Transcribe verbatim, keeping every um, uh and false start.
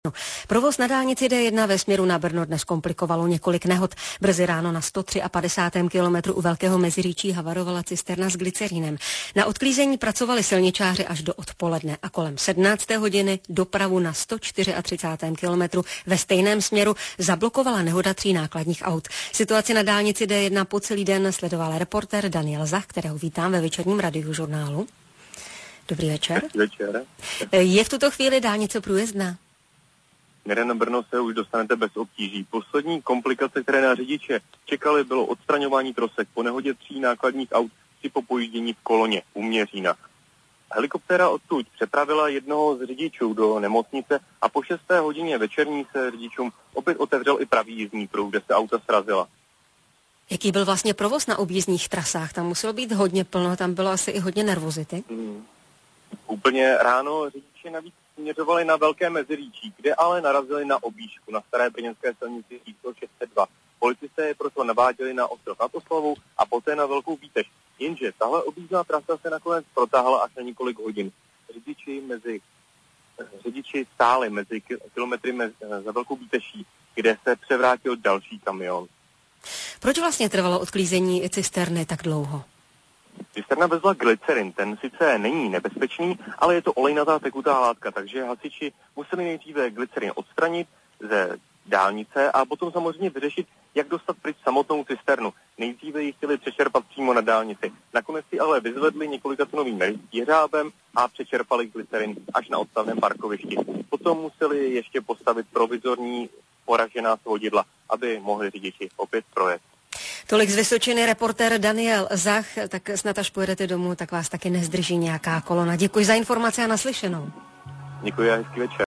No. Provoz na dálnici D jedna ve směru na Brno dnes komplikovalo několik nehod. Brzy ráno na sto padesátém třetím kilometru u Velkého Meziříčí havarovala cisterna s glycerínem. Na odklízení pracovali silničáři až do odpoledne a kolem sedmnácté hodiny dopravu na sto třicátém čtvrtém kilometru ve stejném směru zablokovala nehoda tří nákladních aut. Situaci na dálnici D jedna po celý den sledoval reportér Daniel Zach, kterého vítám ve večerním radiožurnálu. Dobrý večer. Dobrý večer. Je v tuto chvíli dálnice průjezdná? Směrem na Brno se už dostanete bez obtíží. Poslední komplikace, které na řidiče čekali, bylo odstraňování trosek po nehodě tří nákladních aut při popojíždění v Koloně u Měřína. Helikoptéra odtud přepravila jednoho z řidičů do nemocnice a po šesté hodině večerní se řidičům opět otevřel i pravý jízdní pruh, kde se auta srazila. Jaký byl vlastně provoz na objízdních trasách? Tam muselo být hodně plno, tam bylo asi i hodně nervozity. Hmm. Úplně ráno řidiči navíc směřovali na Velké Meziříčí, kde ale narazili na objížďku na staré brněnské silnici číslo šest set dva. Policisté je proto naváděli na ostrov nad Oslavou a poté na Velkou Bítež. Jenže tahle objízdná trasa se nakonec protáhla až na několik hodin. Řidiči, mezi, řidiči stáli mezi kilometry mezi, za Velkou Bíteší, kde se převrátil další kamion. Proč vlastně trvalo odklízení cisterny tak dlouho? Cisterna vezla glycerin, ten sice není nebezpečný, ale je to olejnatá tekutá látka, takže hasiči museli nejdříve glycerin odstranit ze dálnice a potom samozřejmě vyřešit, jak dostat pryč samotnou cisternu. Nejdříve ji chtěli přečerpat přímo na dálnici. Nakonec si ale vyzvedli několikatonovým jeřábem a přečerpali glycerin až na odstavném parkovišti. Potom museli ještě postavit provizorní poražená svodidla, aby mohli řidiči opět projet. Tolik z Vysočiny reportér Daniel Zach, tak snad až pojedete domů, tak vás taky nezdrží nějaká kolona. Děkuji za informace a naslyšenou. Děkuji a hezký večer.